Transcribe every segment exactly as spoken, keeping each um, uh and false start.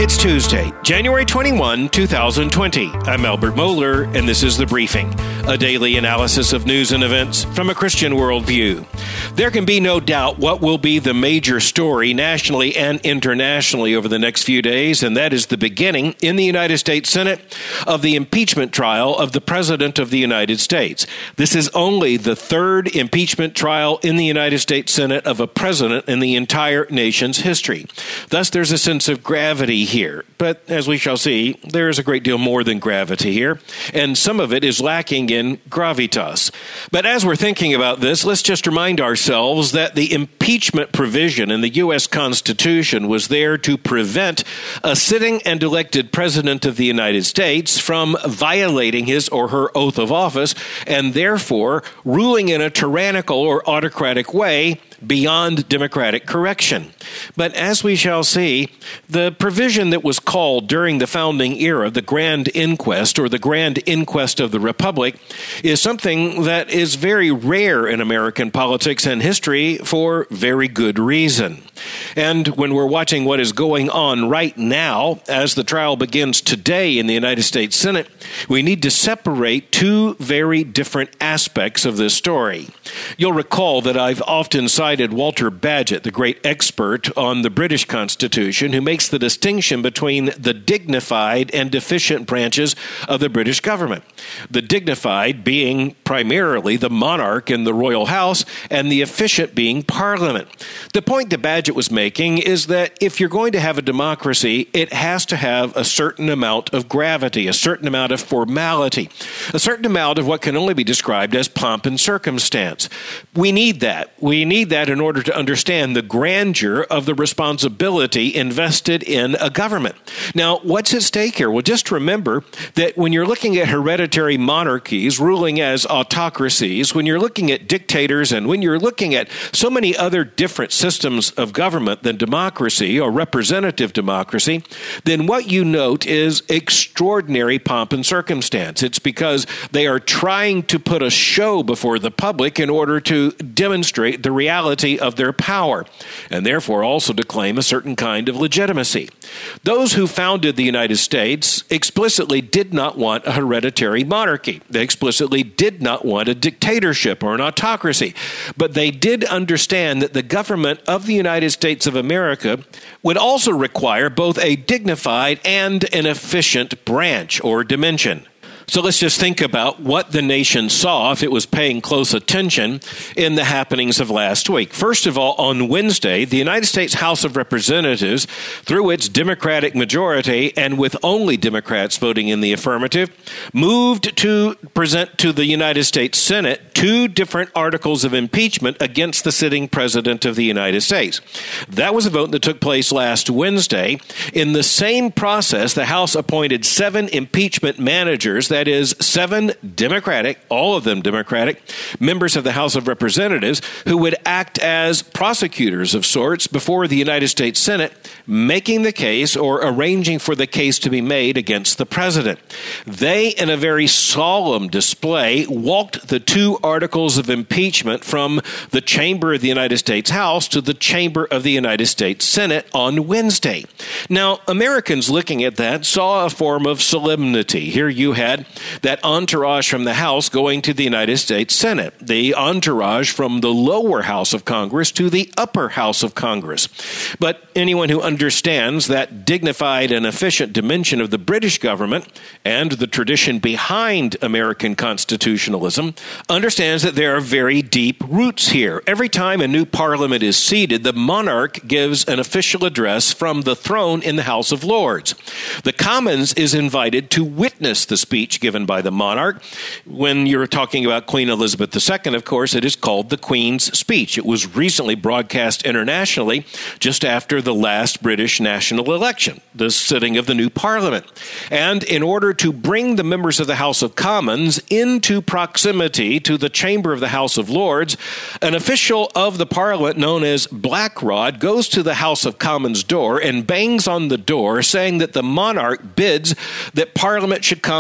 It's Tuesday, January twenty-first, two thousand twenty. I'm Albert Moeller, and this is The Briefing, a daily analysis of news and events from a Christian worldview. There can be no doubt what will be the major story nationally and internationally over the next few days, and that is the beginning in the United States Senate of the impeachment trial of the President of the United States. This is only the third impeachment trial in the United States Senate of a president in the entire nation's history. Thus, there's a sense of gravity here. But as we shall see, there is a great deal more than gravity here, and some of it is lacking in gravitas. But as we're thinking about this, let's just remind ourselves that the impeachment provision in the U S Constitution was there to prevent a sitting and elected president of the United States from violating his or her oath of office and therefore ruling in a tyrannical or autocratic way beyond democratic correction. But as we shall see, the provision that was called during the founding era the Grand Inquest, or the Grand Inquest of the Republic, is something that is very rare in American politics and history for very good reason. And when we're watching what is going on right now, as the trial begins today in the United States Senate, we need to separate two very different aspects of this story. You'll recall that I've often cited Walter Bagehot, the great expert on the British Constitution, who makes the distinction between the dignified and deficient branches of the British government. The dignified being primarily the monarch and the royal house, and the efficient being Parliament. The point that Bagehot was making is that if you're going to have a democracy, it has to have a certain amount of gravity, a certain amount of formality, a certain amount of what can only be described as pomp and circumstance. We need that. We need that in order to understand the grandeur of the responsibility invested in a government. Now, what's at stake here? Well, just remember that when you're looking at hereditary monarchies ruling as autocracies, when you're looking at dictators, and when you're looking at so many other different systems of government than democracy or representative democracy, then what you note is extraordinary pomp and circumstance. It's because they are trying to put a show before the public in order to demonstrate the reality of their power, and therefore also to claim a certain kind of legitimacy. Those who founded the United States explicitly did not want a hereditary monarchy. They explicitly did not want a dictatorship or an autocracy, but they did understand that the government of the United States of America would also require both a dignified and an efficient branch or dimension. So let's just think about what the nation saw, if it was paying close attention, in the happenings of last week. First of all, on Wednesday, the United States House of Representatives, through its Democratic majority and with only Democrats voting in the affirmative, moved to present to the United States Senate two different articles of impeachment against the sitting President of the United States. That was a vote that took place last Wednesday. In the same process, the House appointed seven impeachment managers, that is, seven Democratic, all of them Democratic, members of the House of Representatives who would act as prosecutors of sorts before the United States Senate, making the case or arranging for the case to be made against the president. They, in a very solemn display, walked the two articles of impeachment from the chamber of the United States House to the chamber of the United States Senate on Wednesday. Now, Americans looking at that saw a form of solemnity. Here you had that entourage from the House going to the United States Senate, the entourage from the lower house of Congress to the upper house of Congress. But anyone who understands that dignified and efficient dimension of the British government and the tradition behind American constitutionalism understands that there are very deep roots here. Every time a new parliament is seated, the monarch gives an official address from the throne in the House of Lords. The Commons is invited to witness the speech given by the monarch. When you're talking about Queen Elizabeth the Second, of course, it is called the Queen's Speech. It was recently broadcast internationally just after the last British national election, the sitting of the new parliament. And in order to bring the members of the House of Commons into proximity to the chamber of the House of Lords, an official of the parliament known as Blackrod goes to the House of Commons door and bangs on the door saying that the monarch bids that Parliament should come and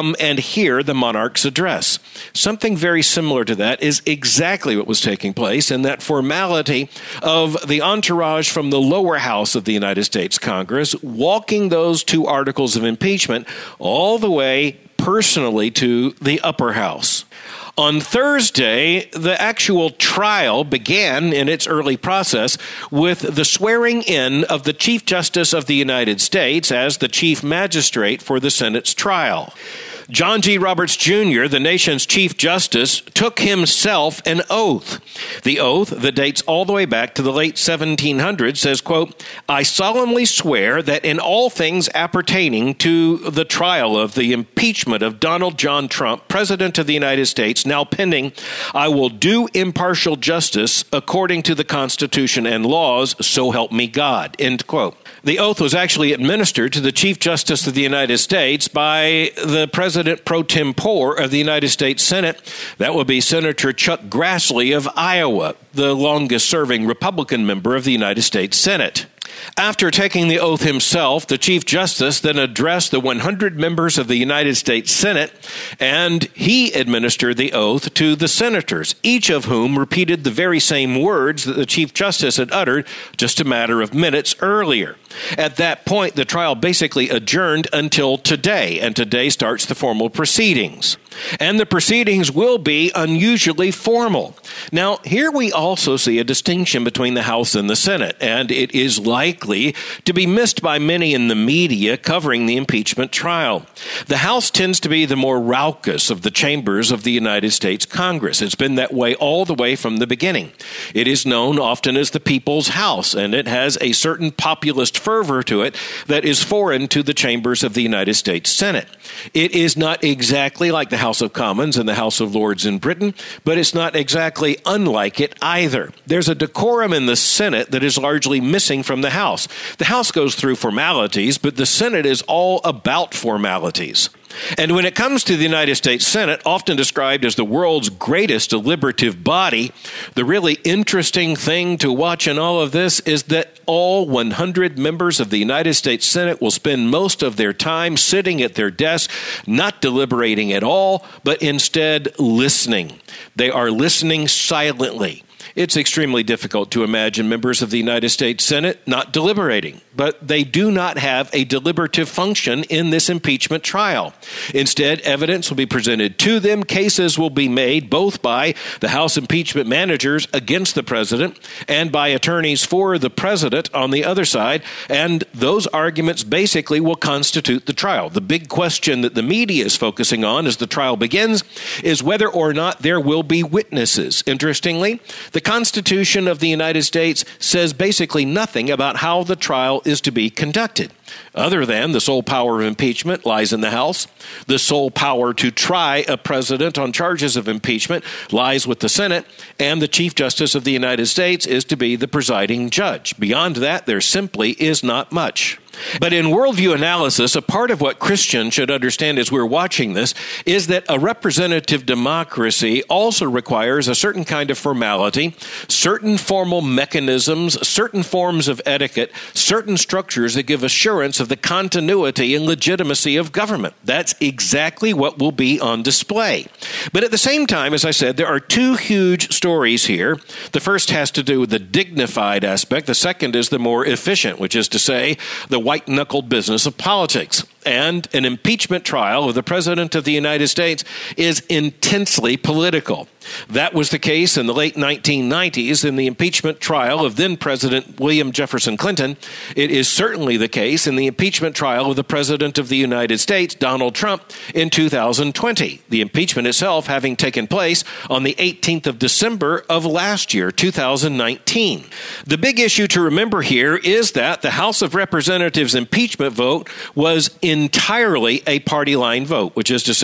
hear the monarch's address. Something very similar to that is exactly what was taking place in that formality of the entourage from the lower house of the United States Congress walking those two articles of impeachment all the way personally to the upper house. On Thursday, the actual trial began in its early process with the swearing in of the Chief Justice of the United States as the chief magistrate for the Senate's trial. John G. Roberts, Junior, the nation's Chief Justice, took himself an oath. The oath, that dates all the way back to the late seventeen hundreds, says, quote, "I solemnly swear that in all things appertaining to the trial of the impeachment of Donald John Trump, President of the United States, now pending, I will do impartial justice according to the Constitution and laws, so help me God," end quote. The oath was actually administered to the Chief Justice of the United States by the President pro tempore of the United States Senate. That would be Senator Chuck Grassley of Iowa, the longest-serving Republican member of the United States Senate. After taking the oath himself, the Chief Justice then addressed the one hundred members of the United States Senate, and he administered the oath to the senators, each of whom repeated the very same words that the Chief Justice had uttered just a matter of minutes earlier. At that point, the trial basically adjourned until today, and today starts the formal proceedings. And the proceedings will be unusually formal. Now, here we also see a distinction between the House and the Senate, and it is likely to be missed by many in the media covering the impeachment trial. The House tends to be the more raucous of the chambers of the United States Congress. It's been that way all the way from the beginning. It is known often as the People's House, and it has a certain populist fervor to it that is foreign to the chambers of the United States Senate. It is not exactly like the House of Commons and the House of Lords in Britain, but it's not exactly unlike it either. There's a decorum in the Senate that is largely missing from the House. The House goes through formalities, but the Senate is all about formalities. And when it comes to the United States Senate, often described as the world's greatest deliberative body, the really interesting thing to watch in all of this is that all one hundred members of the United States Senate will spend most of their time sitting at their desk, not deliberating at all, but instead listening. They are listening silently. It's extremely difficult to imagine members of the United States Senate not deliberating, but they do not have a deliberative function in this impeachment trial. Instead, evidence will be presented to them. Cases will be made both by the House impeachment managers against the president and by attorneys for the president on the other side, and those arguments basically will constitute the trial. The big question that the media is focusing on as the trial begins is whether or not there will be witnesses. Interestingly, the Constitution of the United States says basically nothing about how the trial is to be conducted, other than the sole power of impeachment lies in the House. The sole power to try a president on charges of impeachment lies with the Senate, and the Chief Justice of the United States is to be the presiding judge. Beyond that, there simply is not much. But in worldview analysis, a part of what Christians should understand as we're watching this is that a representative democracy also requires a certain kind of formality, certain formal mechanisms, certain forms of etiquette, certain structures that give assurance of the continuity and legitimacy of government. That's exactly what will be on display. But at the same time, as I said, there are two huge stories here. The first has to do with the dignified aspect. The second is the more efficient, which is to say, the white-knuckled business of politics. And an impeachment trial of the President of the United States is intensely political. That was the case in the late nineteen nineties in the impeachment trial of then-President William Jefferson Clinton. It is certainly the case in the impeachment trial of the President of the United States, Donald Trump, in two thousand twenty. The impeachment itself having taken place on the eighteenth of December of last year, two thousand nineteen. The big issue to remember here is that the House of Representatives impeachment vote was entirely a party line vote, which is to say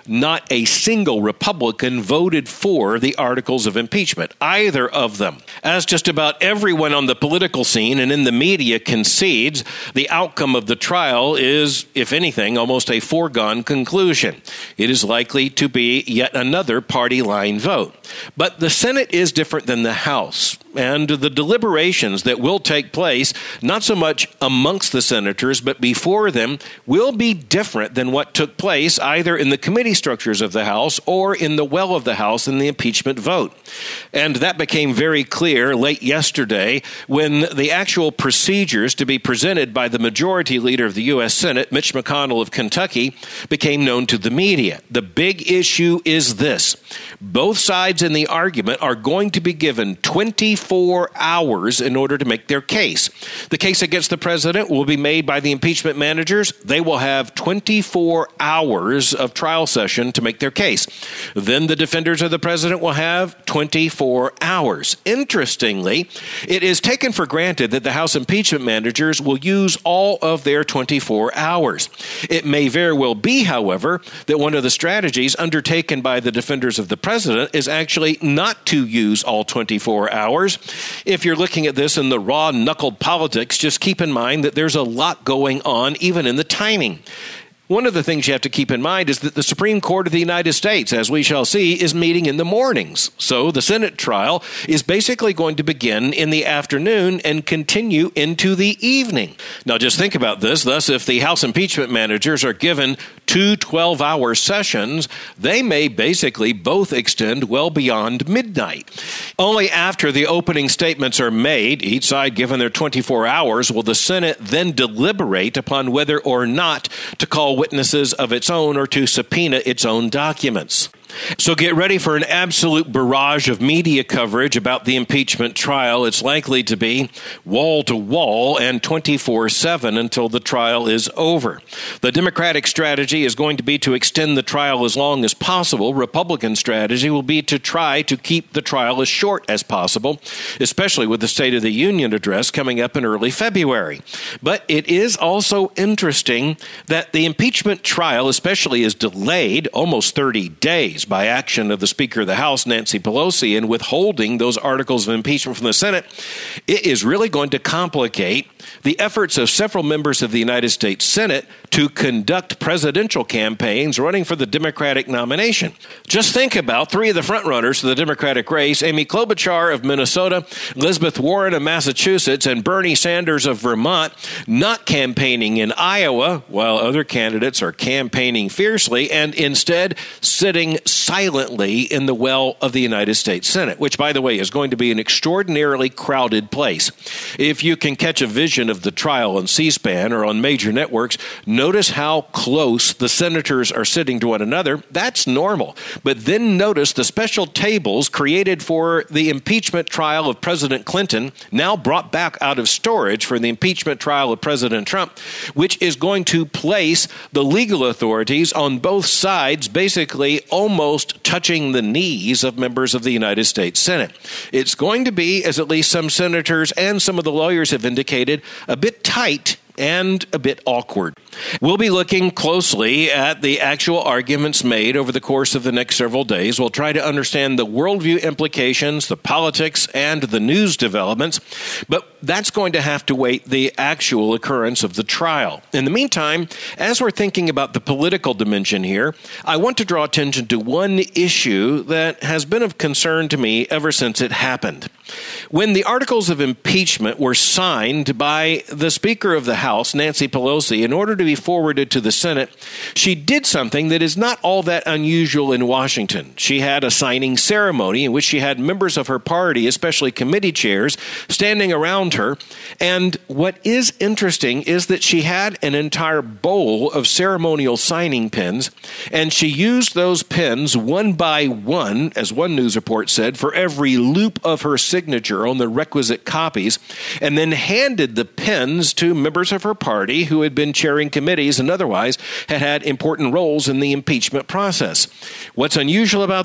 not a single Republican voted for the articles of impeachment, either of them. As just about everyone on the political scene and in the media concedes, the outcome of the trial is, if anything, almost a foregone conclusion. It is likely to be yet another party line vote. But the Senate is different than the House, and the deliberations that will take place, not so much amongst the senators, but before them, will be different than what took place either in the committee structures of the House or in the well of the House in the impeachment vote. And that became very clear late yesterday when the actual procedures to be presented by the majority leader of the U S Senate, Mitch McConnell of Kentucky, became known to the media. The big issue is this. Both sides in the argument are going to be given twenty-four hours in order to make their case. The case against the president will be made by the impeachment managers. They will have twenty-four hours of trial session to make their case. Then the defenders of the president will have twenty-four hours. Interestingly, it is taken for granted that the House impeachment managers will use all of their twenty-four hours. It may very well be, however, that one of the strategies undertaken by the defenders of the president is actually not to use all twenty-four hours. If you're looking at this in the raw knuckled politics, just keep in mind that there's a lot going on even in the timing. One of the things you have to keep in mind is that the Supreme Court of the United States, as we shall see, is meeting in the mornings. So the Senate trial is basically going to begin in the afternoon and continue into the evening. Now, just think about this. Thus, if the House impeachment managers are given two twelve-hour sessions, they may basically both extend well beyond midnight. Only after the opening statements are made, each side given their twenty-four hours, will the Senate then deliberate upon whether or not to call witnesses of its own or to subpoena its own documents. So get ready for an absolute barrage of media coverage about the impeachment trial. It's likely to be wall-to-wall and twenty-four seven until the trial is over. The Democratic strategy is going to be to extend the trial as long as possible. Republican strategy will be to try to keep the trial as short as possible, especially with the State of the Union address coming up in early February. But it is also interesting that the impeachment trial especially is delayed almost thirty days by action of the Speaker of the House, Nancy Pelosi, in withholding those articles of impeachment from the Senate. It is really going to complicate the efforts of several members of the United States Senate to conduct presidential campaigns running for the Democratic nomination. Just think about three of the frontrunners for the Democratic race, Amy Klobuchar of Minnesota, Elizabeth Warren of Massachusetts, and Bernie Sanders of Vermont, not campaigning in Iowa, while other candidates are campaigning fiercely, and instead sitting silently in the well of the United States Senate, which, by the way, is going to be an extraordinarily crowded place. If you can catch a vision of the trial on C-SPAN or on major networks, notice how close the senators are sitting to one another. That's normal. But then notice the special tables created for the impeachment trial of President Clinton, now brought back out of storage for the impeachment trial of President Trump, which is going to place the legal authorities on both sides basically almost touching the knees of members of the United States Senate. It's going to be, as at least some senators and some of the lawyers have indicated, a bit tight and a bit awkward. We'll be looking closely at the actual arguments made over the course of the next several days. We'll try to understand the worldview implications, the politics, and the news developments, but that's going to have to wait the actual occurrence of the trial. In the meantime, as we're thinking about the political dimension here, I want to draw attention to one issue that has been of concern to me ever since it happened. When the articles of impeachment were signed by the Speaker of the House, Nancy Pelosi, in order to be forwarded to the Senate, she did something that is not all that unusual in Washington. She had a signing ceremony in which she had members of her party, especially committee chairs, standing around her. And what is interesting is that she had an entire bowl of ceremonial signing pens, and she used those pens one by one, as one news report said, for every loop of her signature on the requisite copies, and then handed the pens to members of her party who had been chairing committees and otherwise had had important roles in the impeachment process. What's unusual about that?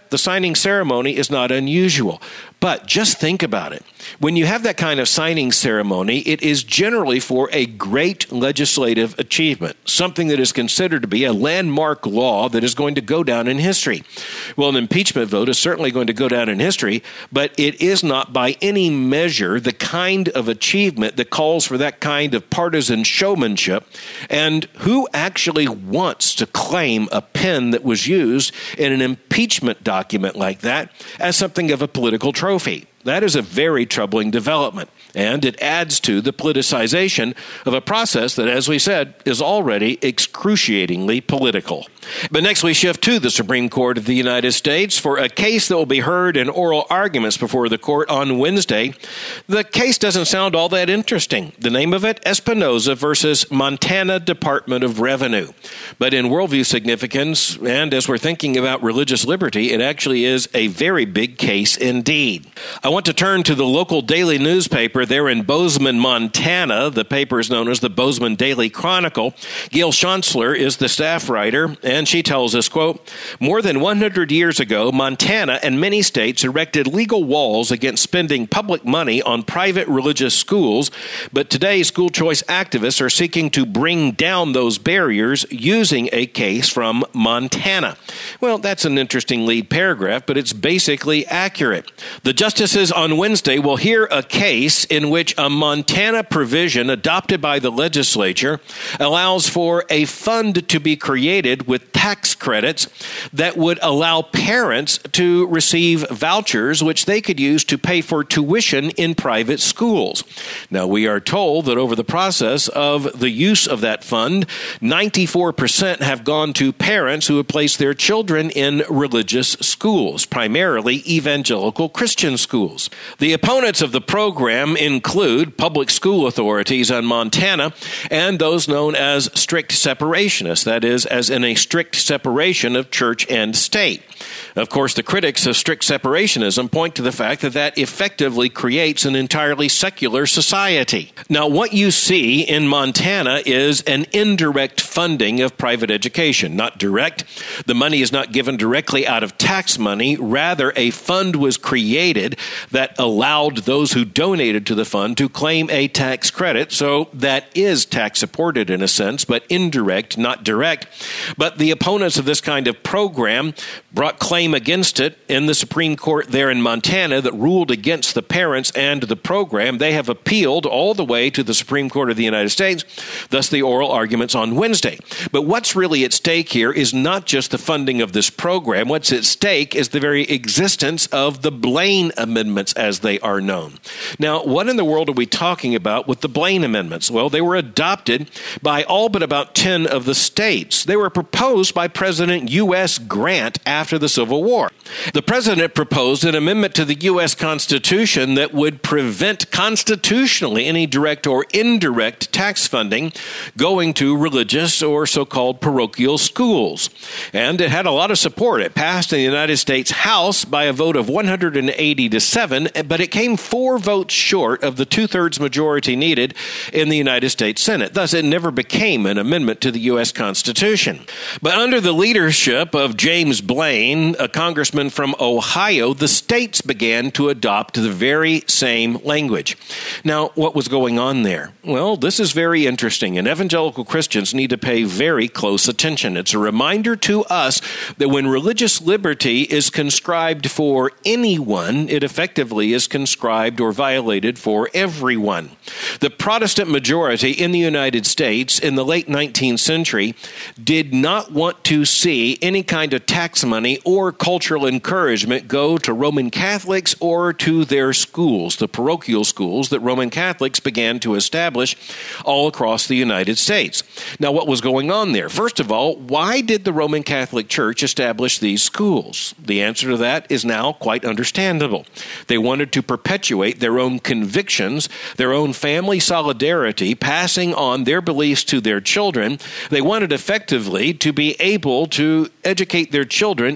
the signing ceremony is not unusual. But just think about it. When you have that kind of signing ceremony, it is generally for a great legislative achievement, something that is considered to be a landmark law that is going to go down in history. Well, an impeachment vote is certainly going to go down in history, but it is not by any measure the kind of achievement that calls for that kind of partisan showmanship. And who actually wants to claim a pen that was used in an impeachment document like that as something of a political trophy? Trophy. That is a very troubling development, and it adds to the politicization of a process that, as we said, is already excruciatingly political. But next we shift to the Supreme Court of the United States for a case that will be heard in oral arguments before the court on Wednesday. The case doesn't sound all that interesting. The name of it, Espinoza versus Montana Department of Revenue. But in worldview significance, and as we're thinking about religious liberty, it actually is a very big case indeed. I want to turn to the local daily newspaper there in Bozeman, Montana. The paper is known as the Bozeman Daily Chronicle. Gail Schontzler is the staff writer, and she tells us, quote, more than one hundred years ago, Montana and many states erected legal walls against spending public money on private religious schools, but today school choice activists are seeking to bring down those barriers using a case from Montana. Well, that's an interesting lead paragraph, but it's basically accurate. The justices on Wednesday will hear a case in which a Montana provision adopted by the legislature allows for a fund to be created with tax credits that would allow parents to receive vouchers which they could use to pay for tuition in private schools. Now, we are told that over the process of the use of that fund, ninety-four percent have gone to parents who have placed their children in religious schools, primarily evangelical Christian schools. The opponents of the program include public school authorities in Montana and those known as strict separationists, that is, as in a strict separation of church and state. Of course, the critics of strict separationism point to the fact that that effectively creates an entirely secular society. Now, what you see in Montana is an indirect funding of private education, not direct. The money is not given directly out of tax money. Rather, a fund was created that allowed those who donated to the fund to claim a tax credit. So that is tax supported in a sense, but indirect, not direct. But the opponents of this kind of program brought claim against it in the Supreme Court there in Montana that ruled against the parents and the program. They have appealed all the way to the Supreme Court of the United States, thus the oral arguments on Wednesday. But what's really at stake here is not just the funding of this program. What's at stake is the very existence of the Blaine Amendments, as they are known. Now, what in the world are we talking about with the Blaine Amendments? Well, they were adopted by all but about ten of the states. They were proposed by President U S Grant after the Civil War. The president proposed an amendment to the U S Constitution that would prevent constitutionally any direct or indirect tax funding going to religious or so-called parochial schools. And it had a lot of support. It passed in the United States House by a vote of one hundred eighty to seven, but it came four votes short of the two-thirds majority needed in the United States Senate. Thus, it never became an amendment to the U S Constitution. But under the leadership of James Blaine, a congressman from Ohio, the states began to adopt the very same language. Now, what was going on there? Well, this is very interesting, and evangelical Christians need to pay very close attention. It's a reminder to us that when religious liberty is conscribed for anyone, it effectively is conscribed or violated for everyone. The Protestant majority in the United States in the late nineteenth century did not want to see any kind of tax money or cultural encouragement go to Roman Catholics or to their schools, the parochial schools that Roman Catholics began to establish all across the United States. Now, what was going on there? First of all, why did the Roman Catholic Church establish these schools? The answer to that is now quite understandable. They wanted to perpetuate their own convictions, their own family solidarity, passing on their beliefs to their children. They wanted effectively to be able to educate their children in a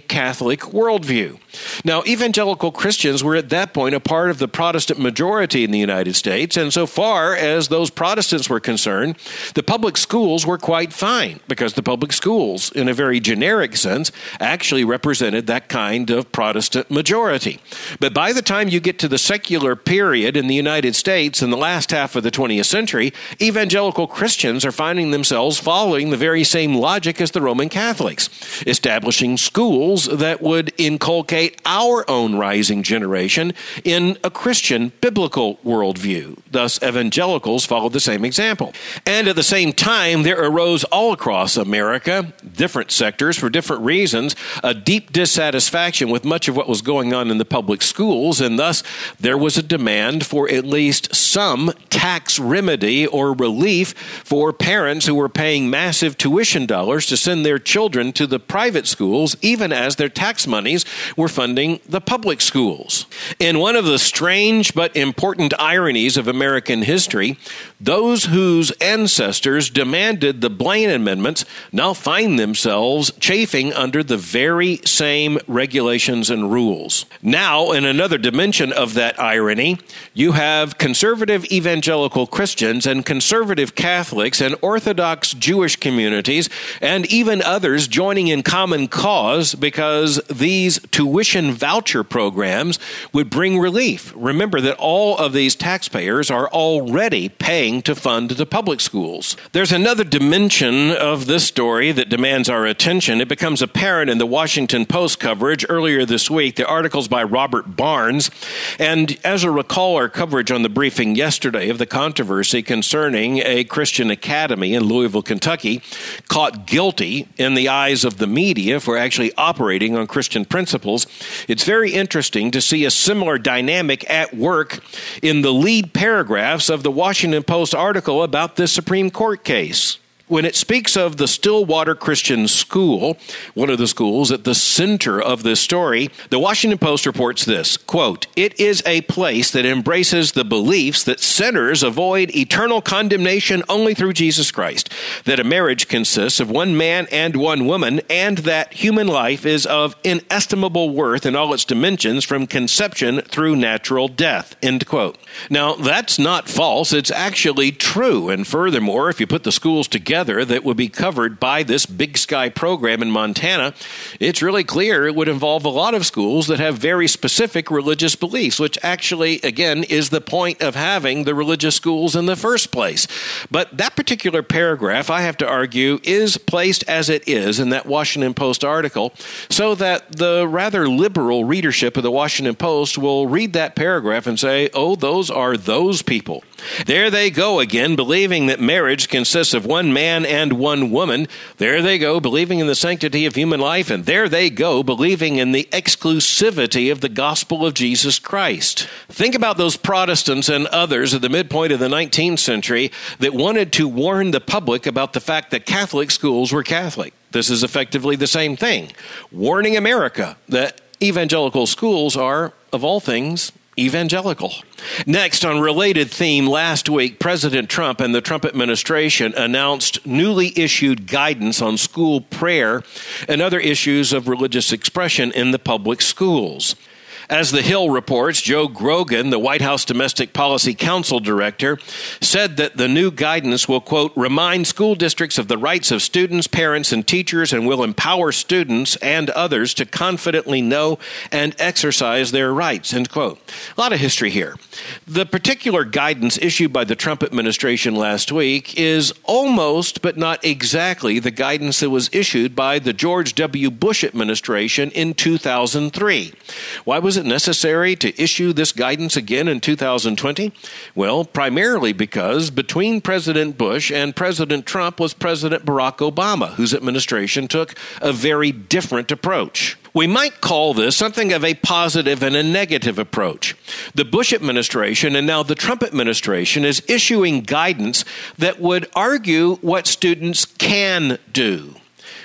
Catholic worldview. Now, evangelical Christians were at that point a part of the Protestant majority in the United States, and so far as those Protestants were concerned, the public schools were quite fine, because the public schools, in a very generic sense, actually represented that kind of Protestant majority. But by the time you get to the secular period in the United States in the last half of the twentieth century, evangelical Christians are finding themselves following the very same logic as the Roman Catholics, establishing schools that would inculcate our own rising generation in a Christian biblical worldview. Thus, evangelicals followed the same example. And at the same time, there arose all across America, different sectors for different reasons, a deep dissatisfaction with much of what was going on in the public schools, and thus there was a demand for at least some tax remedy or relief for parents who were paying massive tuition dollars to send their children to the private schools, even as their tax monies were funding the public schools. In one of the strange but important ironies of American history, those whose ancestors demanded the Blaine Amendments now find themselves chafing under the very same regulations and rules. Now, in another dimension of that irony, you have conservative evangelical Christians and conservative Catholics and Orthodox Jewish communities and even others joining in common cause because these tuition voucher programs would bring relief. Remember that all of these taxpayers are already paying to fund the public schools. There's another dimension of this story that demands our attention. It becomes apparent in the Washington Post coverage earlier this week, the articles by Robert Barnes. And as you'll recall, our coverage on the briefing yesterday of the controversy concerning a Christian academy in Louisville, Kentucky, caught guilty in the eyes of the media for actually operating on Christian principles. It's very interesting to see a similar dynamic at work in the lead paragraphs of the Washington Post article about this Supreme Court case. When it speaks of the Stillwater Christian School, one of the schools at the center of this story, the Washington Post reports this, quote, "It is a place that embraces the beliefs that sinners avoid eternal condemnation only through Jesus Christ, that a marriage consists of one man and one woman, and that human life is of inestimable worth in all its dimensions from conception through natural death," end quote. Now, that's not false. It's actually true. And furthermore, if you put the schools together that would be covered by this Big Sky program in Montana, it's really clear it would involve a lot of schools that have very specific religious beliefs, which actually, again, is the point of having the religious schools in the first place. But that particular paragraph, I have to argue, is placed as it is in that Washington Post article so that the rather liberal readership of the Washington Post will read that paragraph and say, oh, those are those people. There they go again, believing that marriage consists of one man and one woman. There they go, believing in the sanctity of human life. And there they go, believing in the exclusivity of the gospel of Jesus Christ. Think about those Protestants and others at the midpoint of the nineteenth century that wanted to warn the public about the fact that Catholic schools were Catholic. This is effectively the same thing. Warning America that evangelical schools are, of all things, evangelical. Next, on related theme, last week, President Trump and the Trump administration announced newly issued guidance on school prayer and other issues of religious expression in the public schools. As The Hill reports, Joe Grogan, the White House Domestic Policy Council Director, said that the new guidance will, quote, remind school districts of the rights of students, parents, and teachers, and will empower students and others to confidently know and exercise their rights, end quote. A lot of history here. The particular guidance issued by the Trump administration last week is almost, but not exactly, the guidance that was issued by the George W. Bush administration in two thousand three. Why was it necessary to issue this guidance again in two thousand twenty? Well, primarily because between President Bush and President Trump was President Barack Obama, whose administration took a very different approach. We might call this something of a positive and a negative approach. The Bush administration and now the Trump administration is issuing guidance that would argue what students can do.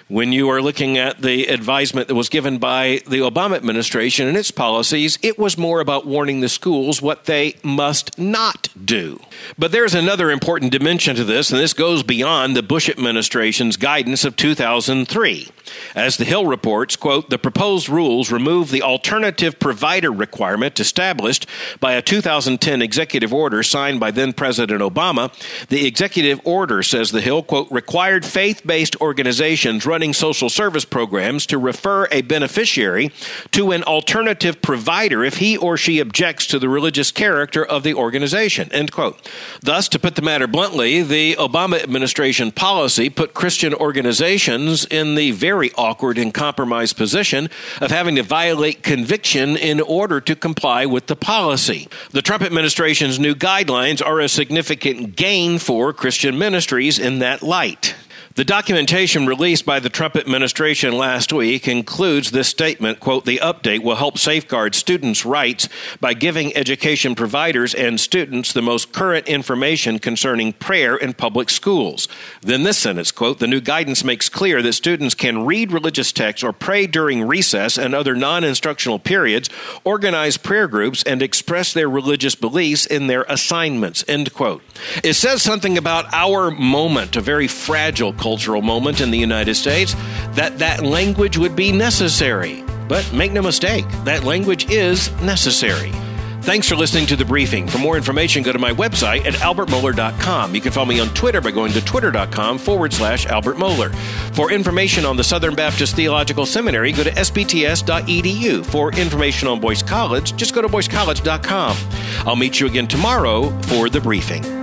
When you are looking at the advisement that was given by the Obama administration and its policies, it was more about warning the schools what they must not do. But there's another important dimension to this, and this goes beyond the Bush administration's guidance of two thousand three. As The Hill reports, quote, the proposed rules remove the alternative provider requirement established by a two thousand ten executive order signed by then-President Obama. The executive order, says The Hill, quote, required faith-based organizations running social service programs to refer a beneficiary to an alternative provider if he or she objects to the religious character of the organization, end quote. Thus, to put the matter bluntly, the Obama administration policy put Christian organizations in the very awkward and compromised position of having to violate conviction in order to comply with the policy. The Trump administration's new guidelines are a significant gain for Christian ministries in that light. The documentation released by the Trump administration last week includes this statement, quote, the update will help safeguard students' rights by giving education providers and students the most current information concerning prayer in public schools. Then this sentence, quote, the new guidance makes clear that students can read religious texts or pray during recess and other non-instructional periods, organize prayer groups, and express their religious beliefs in their assignments, end quote. It says something about our moment, a very fragile cultural moment in the United States, that that language would be necessary. But make no mistake, that language is necessary. Thanks for listening to The Briefing. For more information, go to my website at albert mohler dot com. You can follow me on Twitter by going to twitter.com forward slash Albert Mohler. For information on the Southern Baptist Theological Seminary, go to s b t s dot e d u. For information on Boyce College, just go to boyce college dot com. I'll meet you again tomorrow for The Briefing.